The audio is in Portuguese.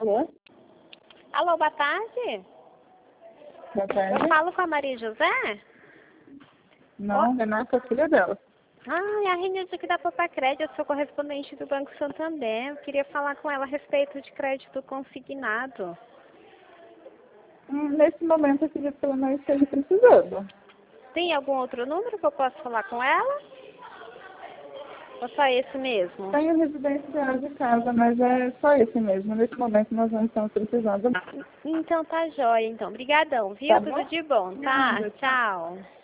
Alô? Alô, boa tarde. Boa tarde. Eu falo com a Maria José? Não, Renata é filha dela. Ah, é a Renilde aqui da Popacred, eu sou correspondente do Banco Santander. Eu queria falar com ela a respeito de crédito consignado. Nesse momento, eu acredito que ela não esteja precisando. Tem algum outro número que eu possa falar com ela? Ou só esse mesmo? Tenho residencial de casa, mas é só esse mesmo. Nesse momento, nós não estamos precisando. Então tá jóia, então. Obrigadão, viu? Tá Tudo bom? de bom, tá? Nada. Tchau.